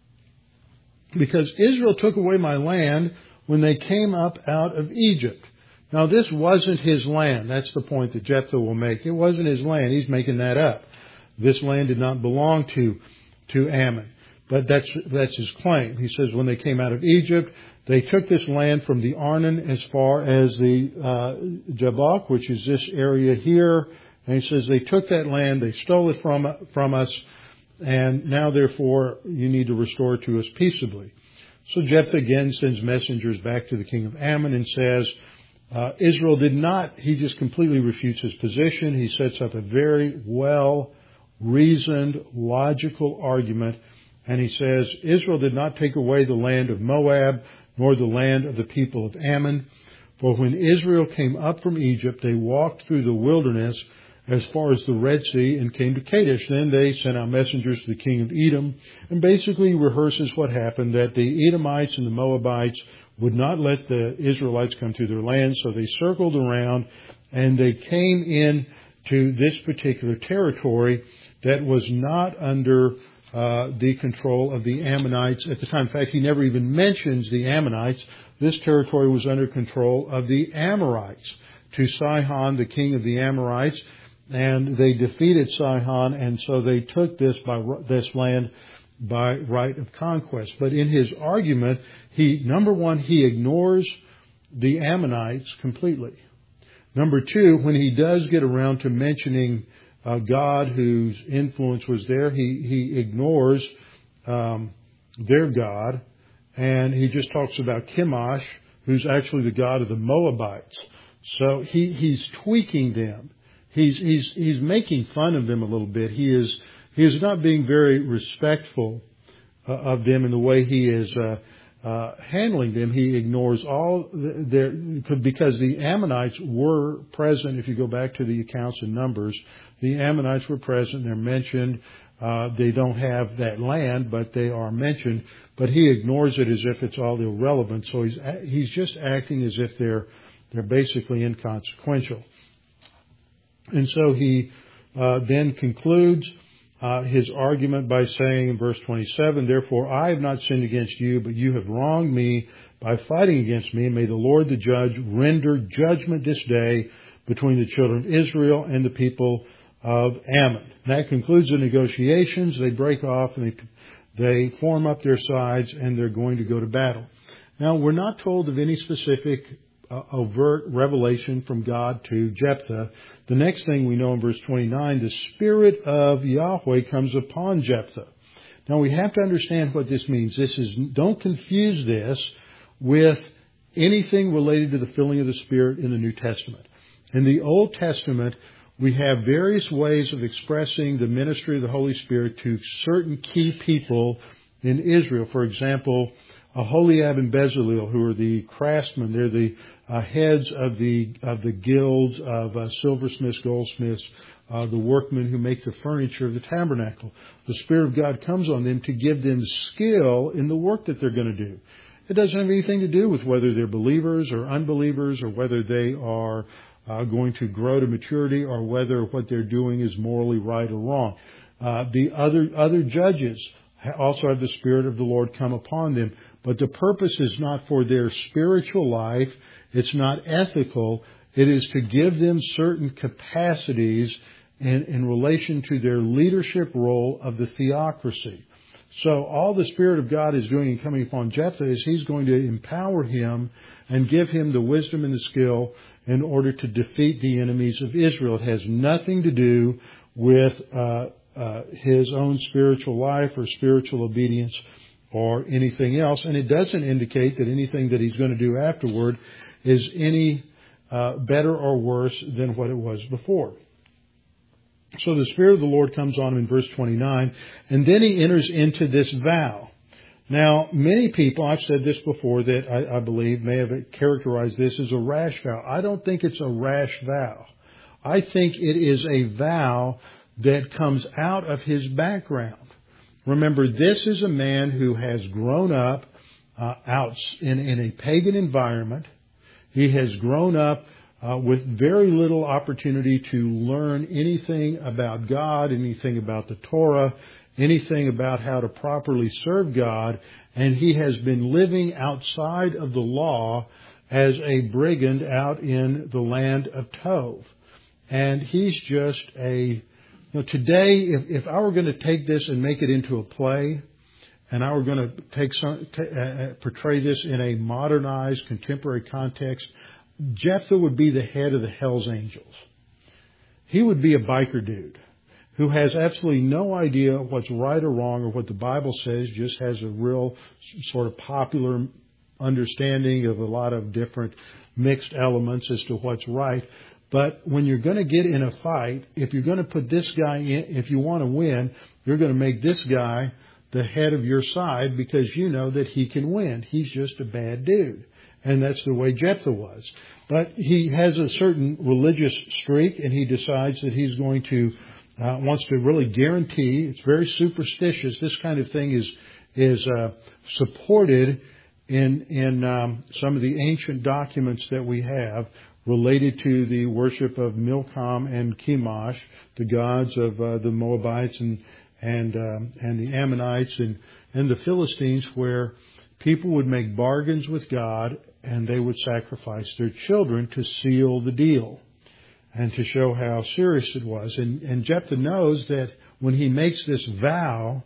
because Israel took away my land when they came up out of Egypt. Now, this wasn't his land. That's the point that Jephthah will make. It wasn't his land. He's making that up. This land did not belong to to Ammon. But that's that's his claim. He says when they came out of Egypt, they took this land from the Arnon as far as the uh, Jabbok, which is this area here. And he says they took that land, they stole it from from us, and now therefore you need to restore it to us peaceably. So Jephthah again sends messengers back to the king of Ammon and says, uh, Israel did not, he just completely refutes his position. He sets up a very well reasoned, logical argument. And he says, Israel did not take away the land of Moab, nor the land of the people of Ammon. For when Israel came up from Egypt, they walked through the wilderness as far as the Red Sea and came to Kadesh. Then they sent out messengers to the king of Edom, and basically rehearses what happened, that the Edomites and the Moabites would not let the Israelites come through their land, so they circled around, and they came in to this particular territory that was not under Uh, the control of the Ammonites at the time. In fact, he never even mentions the Ammonites. This territory was under control of the Amorites, to Sihon, the king of the Amorites, and they defeated Sihon, and so they took this by this land by right of conquest. But in his argument, he number one, he ignores the Ammonites completely. Number two, when he does get around to mentioning Uh, God whose influence was there, he, he ignores um, their God, and he just talks about Chemosh, who's actually the god of the Moabites. So he, he's tweaking them. He's, he's, he's making fun of them a little bit. He is, he is not being very respectful uh, of them in the way he is uh, uh, handling them. He ignores all their, because the Ammonites were present. If you go back to the accounts in Numbers, the Ammonites were present. They're mentioned. Uh, they don't have that land, but they are mentioned. But he ignores it as if it's all irrelevant. So he's he's just acting as if they're they're basically inconsequential. And so he uh, then concludes uh, his argument by saying in verse twenty-seven, "Therefore I have not sinned against you, but you have wronged me by fighting against me. And may the Lord the Judge render judgment this day between the children of Israel and the people of Ammon." And that concludes the negotiations. They break off and they, they form up their sides, and they're going to go to battle. Now, we're not told of any specific uh, overt revelation from God to Jephthah. The next thing we know in verse twenty-nine, the Spirit of Yahweh comes upon Jephthah. Now, we have to understand what this means. This is, don't confuse this with anything related to the filling of the Spirit in the New Testament. In the Old Testament, we have various ways of expressing the ministry of the Holy Spirit to certain key people in Israel. For example, Aholiab and Bezalel, who are the craftsmen. They're the uh, heads of the of the guilds of uh, silversmiths, goldsmiths, uh, the workmen who make the furniture of the tabernacle. The Spirit of God comes on them to give them skill in the work that they're going to do. It doesn't have anything to do with whether they're believers or unbelievers, or whether they are Uh, going to grow to maturity, or whether what they're doing is morally right or wrong. Uh, the other other judges also have the Spirit of the Lord come upon them. But the purpose is not for their spiritual life. It's not ethical. It is to give them certain capacities in, in relation to their leadership role of the theocracy. So all the Spirit of God is doing in coming upon Jephthah is He's going to empower him and give him the wisdom and the skill in order to defeat the enemies of Israel. It has nothing to do with uh, uh, his own spiritual life or spiritual obedience or anything else. And it doesn't indicate that anything that he's going to do afterward is any uh, better or worse than what it was before. So the Spirit of the Lord comes on him in verse twenty-nine, and then he enters into this vow. Now, many people, I've said this before, that I, I believe may have characterized this as a rash vow. I don't think it's a rash vow. I think it is a vow that comes out of his background. Remember, this is a man who has grown up uh, out in, in a pagan environment. He has grown up Uh, with very little opportunity to learn anything about God, anything about the Torah, anything about how to properly serve God. And he has been living outside of the law as a brigand out in the land of Tov. And he's just a, you know, today, if, if I were going to take this and make it into a play, and I were going to take some, t- uh, portray this in a modernized, contemporary context, Jephthah would be the head of the Hells Angels. He would be a biker dude who has absolutely no idea what's right or wrong or what the Bible says, just has a real sort of popular understanding of a lot of different mixed elements as to what's right. But when you're going to get in a fight, if you're going to put this guy in, if you want to win, you're going to make this guy the head of your side because you know that he can win. He's just a bad dude. And that's the way Jephthah was. But he has a certain religious streak, and he decides that he's going to, uh, wants to really guarantee, it's very superstitious. This kind of thing is, is, uh, supported in, in, um, some of the ancient documents that we have related to the worship of Milcom and Chemosh, the gods of, uh, the Moabites and, and, um, and the Ammonites and, and the Philistines, where people would make bargains with God and they would sacrifice their children to seal the deal and to show how serious it was. And, and Jephthah knows that when he makes this vow,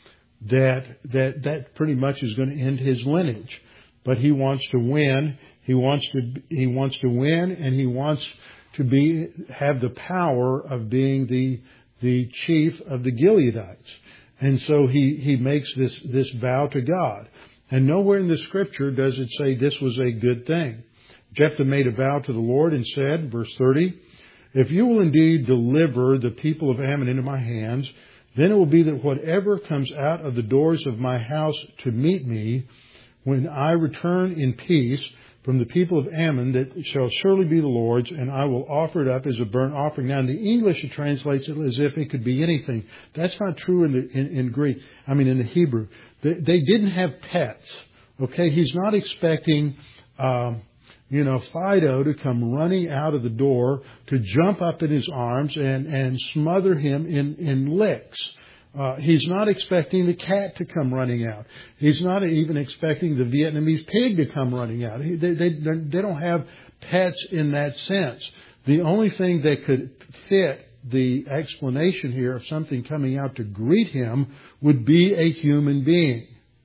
that, that that pretty much is going to end his lineage. But he wants to win. He wants to he wants to win, and he wants to be have the power of being the the chief of the Gileadites. And so he he makes this this vow to God. And nowhere in the Scripture does it say this was a good thing. Jephthah made a vow to the Lord and said, verse thirty, "If you will indeed deliver the people of Ammon into my hands, then it will be that whatever comes out of the doors of my house to meet me, when I return in peace from the people of Ammon, that shall surely be the Lord's, and I will offer it up as a burnt offering." Now, in the English, it translates it as if it could be anything. That's not true in the in, in Greek. I mean, in the Hebrew. They, they didn't have pets. Okay, he's not expecting, um, you know, Fido to come running out of the door to jump up in his arms and and smother him in in licks. Uh, he's not expecting the cat to come running out. He's not even expecting the Vietnamese pig to come running out. He, they, they, they don't have pets in that sense. The only thing that could fit the explanation here of something coming out to greet him would be a human being.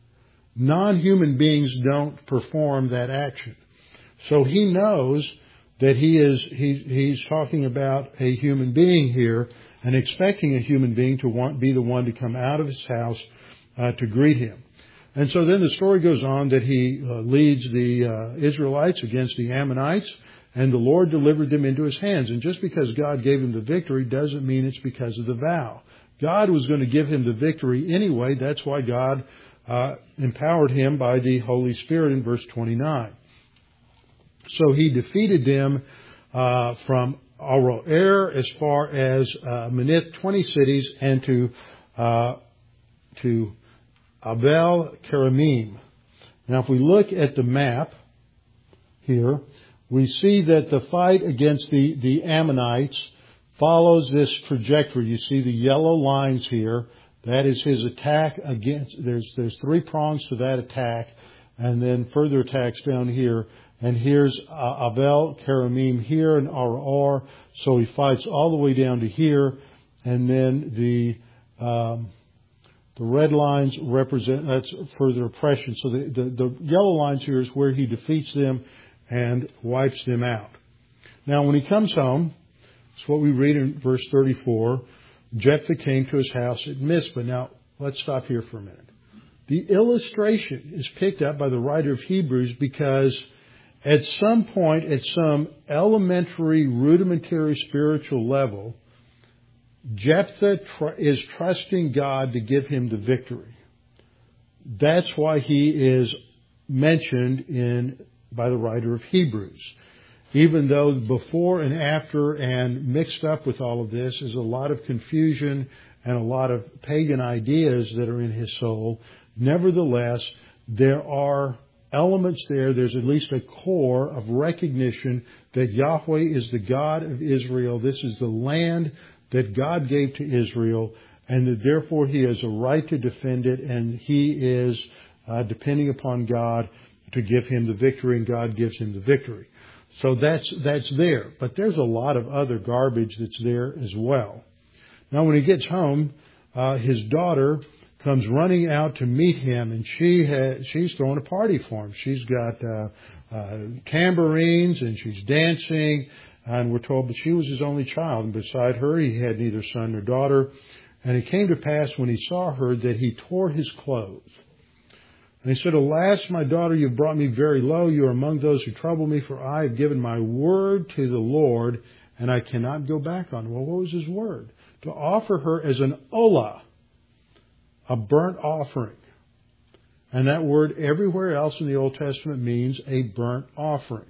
Non-human beings don't perform that action. So he knows that he is, he, he's talking about a human being here, and expecting a human being to want, be the one to come out of his house uh, to greet him. And so then the story goes on that he uh, leads the uh, Israelites against the Ammonites, and the Lord delivered them into his hands. And just because God gave him the victory doesn't mean it's because of the vow. God was going to give him the victory anyway. That's why God uh, empowered him by the Holy Spirit in verse twenty-nine. So he defeated them uh, from Aroer as far as uh, Minith, twenty cities, and to uh, to Abel Keramim. Now, if we look at the map here, we see that the fight against the, the Ammonites follows this trajectory. You see the yellow lines here. That is his attack against, there's, there's three prongs to that attack, and then further attacks down here. And here's uh, Avel, Karamim here, and Ar-Ar. So he fights all the way down to here, and then the um, the red lines represent, that's further oppression. So the, the, the yellow lines here is where he defeats them and wipes them out. Now, when he comes home, it's what we read in verse thirty-four. Jephthah came to his house at Mizpah. Now, let's stop here for a minute. The illustration is picked up by the writer of Hebrews because at some point, at some elementary, rudimentary spiritual level, Jephthah tr- is trusting God to give him the victory. That's why he is mentioned in by the writer of Hebrews. Even though before and after and mixed up with all of this is a lot of confusion and a lot of pagan ideas that are in his soul, nevertheless, there are elements there. There's at least a core of recognition that Yahweh is the God of Israel. This is the land that God gave to Israel, and that therefore he has a right to defend it, and he is uh, depending upon God to give him the victory, and God gives him the victory. So that's that's there. But there's a lot of other garbage that's there as well. Now, when he gets home, uh, his daughter comes running out to meet him, and she has, she's throwing a party for him. She's got uh, uh, tambourines, and she's dancing, and we're told that she was his only child, and beside her he had neither son nor daughter. And it came to pass when he saw her that he tore his clothes. And he said, Alas, my daughter, you've brought me very low. You are among those who trouble me, for I have given my word to the Lord, and I cannot go back on it. Well, what was his word? To offer her as an olah, a burnt offering. And that word everywhere else in the Old Testament means a burnt offering.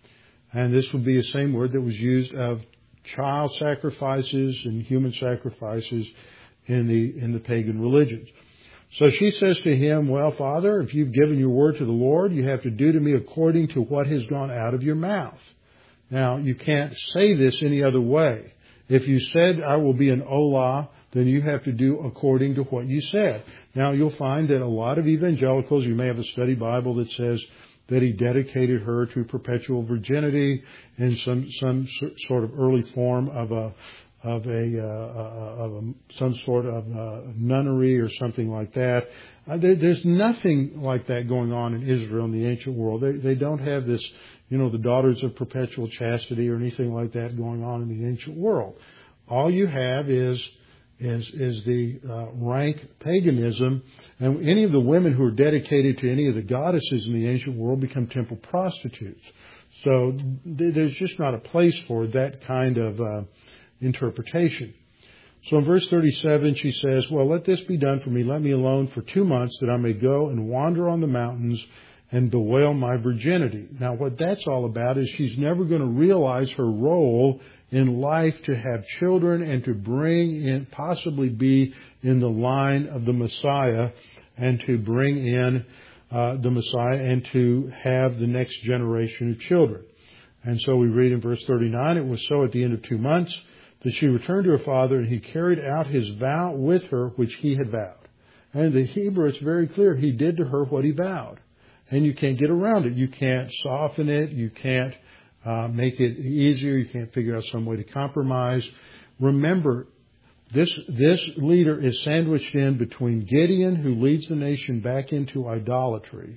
And this would be the same word that was used of child sacrifices and human sacrifices in the in the pagan religions. So she says to him, Well, Father, if you've given your word to the Lord, you have to do to me according to what has gone out of your mouth. Now, you can't say this any other way. If you said, I will be an olah, then you have to do according to what you said. Now, you'll find that a lot of evangelicals, you may have a study Bible that says that he dedicated her to perpetual virginity in some some sort of early form of a of a, uh, of a some sort of uh, nunnery or something like that. Uh, there, there's nothing like that going on in Israel in the ancient world. They they don't have this, you know, the daughters of perpetual chastity or anything like that going on in the ancient world. All you have is is is the uh, rank paganism, and any of the women who are dedicated to any of the goddesses in the ancient world become temple prostitutes. So th- there's just not a place for that kind of uh, interpretation. So in verse thirty-seven, she says, Well, let this be done for me. Let me alone for two months that I may go and wander on the mountains and bewail my virginity. Now, what that's all about is she's never going to realize her role in life to have children and to bring in, possibly be in the line of the Messiah and to bring in uh, the Messiah and to have the next generation of children. And so we read in verse thirty-nine, It was so at the end of two months that she returned to her father, and he carried out his vow with her, which he had vowed. And in the Hebrew, it's very clear. He did to her what he vowed. And you can't get around it. You can't soften it. You can't uh, make it easier. You can't figure out some way to compromise. Remember, this, this leader is sandwiched in between Gideon, who leads the nation back into idolatry,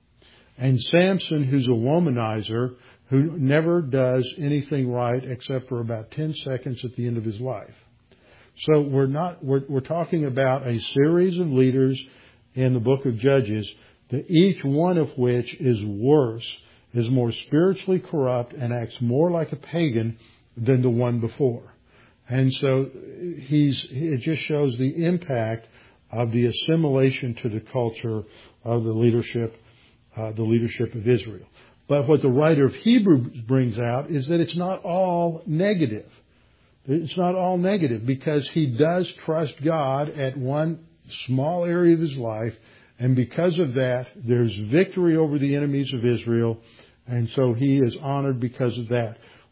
and Samson, who's a womanizer, who never does anything right except for about ten seconds at the end of his life. So we're not, we're, we're talking about a series of leaders in the book of Judges, that each one of which is worse, is more spiritually corrupt, and acts more like a pagan than the one before. And so he's, it just shows the impact of the assimilation to the culture of the leadership, uh, the leadership of Israel. But what the writer of Hebrews brings out is that it's not all negative. It's not all negative, because he does trust God at one small area of his life, and because of that, there's victory over the enemies of Israel, and so he is honored because of that.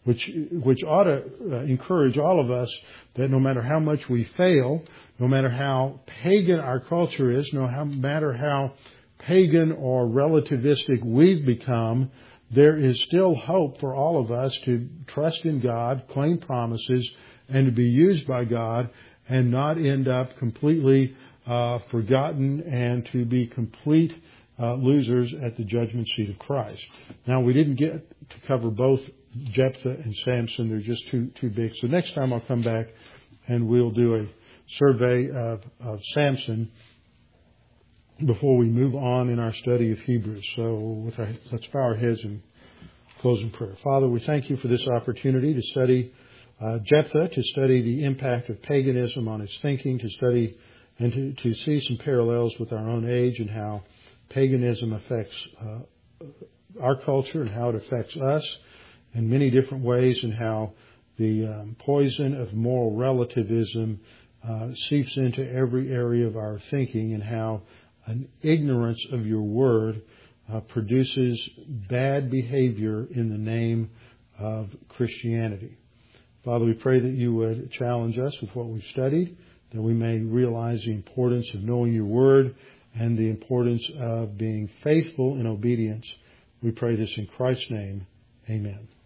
which which ought to uh, encourage all of us that no matter how much we fail, no matter how pagan our culture is, no matter how pagan or relativistic we've become, there is still hope for all of us to trust in God, claim promises, and to be used by God and not end up completely uh, forgotten and to be complete uh, losers at the judgment seat of Christ. Now, we didn't get to cover both Jephthah and Samson. They're just too too big. So next time I'll come back and we'll do a survey of, of Samson before we move on in our study of Hebrews. So with our, let's bow our heads and close in prayer. Father, we thank you for this opportunity to study uh, Jephthah, to study the impact of paganism on its thinking, to study and to, to see some parallels with our own age and how paganism affects uh, our culture and how it affects us in many different ways, and how the um, poison of moral relativism uh, seeps into every area of our thinking, and how an ignorance of your word uh, produces bad behavior in the name of Christianity. Father, we pray that you would challenge us with what we've studied, that we may realize the importance of knowing your word and the importance of being faithful in obedience. We pray this in Christ's name. Amen.